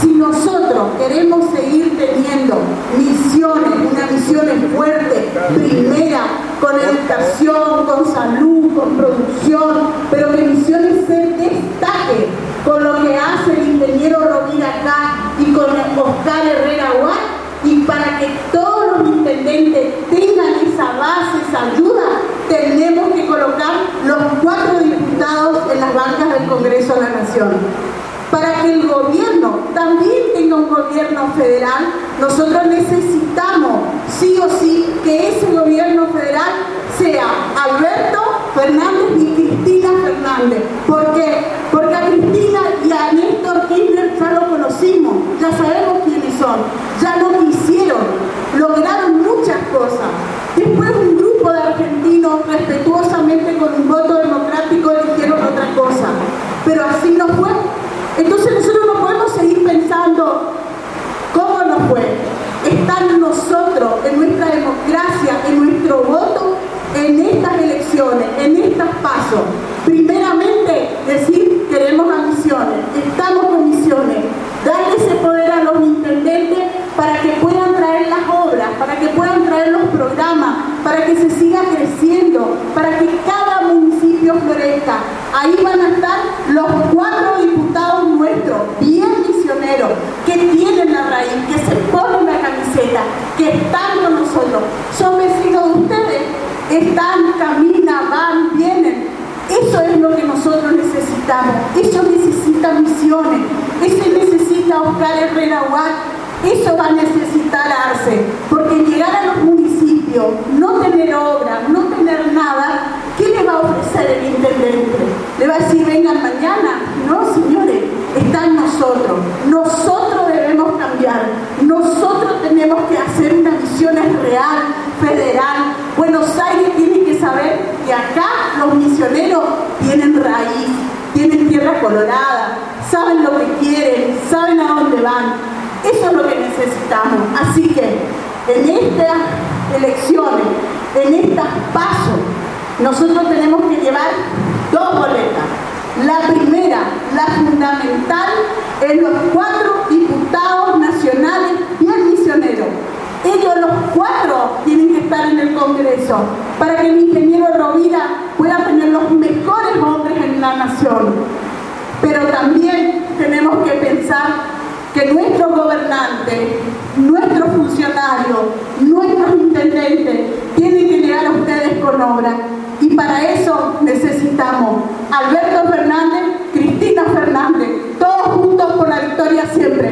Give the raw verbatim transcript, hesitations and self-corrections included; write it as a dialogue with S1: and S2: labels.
S1: Si nosotros queremos seguir teniendo misiones, una misión fuerte, primera, con educación, con salud, con producción, pero que Misiones se destaque con lo que hace el ingeniero Rovira acá y con Oscar Herrera Aguad, y para que todos los intendentes tengan esa base, esa ayuda, tenemos que colocar los cuatro diputados en las bancas del Congreso de la Nación. Para que el gobierno también tenga un gobierno federal, nosotros necesitamos sí o sí que ese gobierno federal sea Alberto Fernández y Cristina Fernández. ¿Por qué? Porque a Cristina y a Néstor Kirchner ya lo conocimos, ya sabemos quiénes son, ya lo quisieron, lograron muchas cosas. Después un grupo de argentinos respetuosamente con un voto democrático eligieron otra cosa, pero así no fue. Entonces nosotros no podemos seguir pensando cómo no fue. Está en nosotros, en nuestra democracia, en nuestro voto, en estas elecciones, en estas pasos. Primeramente, decir queremos a Misiones, estamos con Misiones, darle ese poder a los intendentes para que puedan traer las obras, para que puedan traer los programas, para que se siga creciendo, para que cada municipio florezca. Ahí van a estar los cuatro diputados nuestros, bien misioneros, que tienen la raíz, que se ponen la camiseta, que están con nosotros. Son vecinos de ustedes, están, caminan, van, vienen. Eso es lo que nosotros necesitamos. Eso necesita Misiones, eso necesita Oscar Herrera Aguad, eso va a necesitar Arce, porque llegar a los municipios, no tener obra, no tener nada, ¿qué le va a ofrecer el intendente? ¿Le va a decir vengan mañana? No, señores, está en nosotros. Nosotros debemos cambiar. Nosotros tenemos que hacer una misión real, federal. Buenos Aires tiene que saber que acá los misioneros tienen raíz, tienen tierra colorada, saben lo que quieren, saben a dónde van. Eso es lo que necesitamos. Así que en estas elecciones, en estos pasos, nosotros tenemos que llevar dos boletas. La primera, la fundamental, es los cuatro diputados nacionales bien misioneros. Ellos los cuatro tienen que estar en el Congreso para que el ingeniero Rovira pueda tener los mejores hombres en la nación. Pero también tenemos que pensar que nuestros gobernantes, nuestros funcionarios, nuestros intendentes tienen que llegar a ustedes con obra. Y para eso necesitamos Alberto Fernández, Cristina Fernández, todos juntos por la victoria siempre.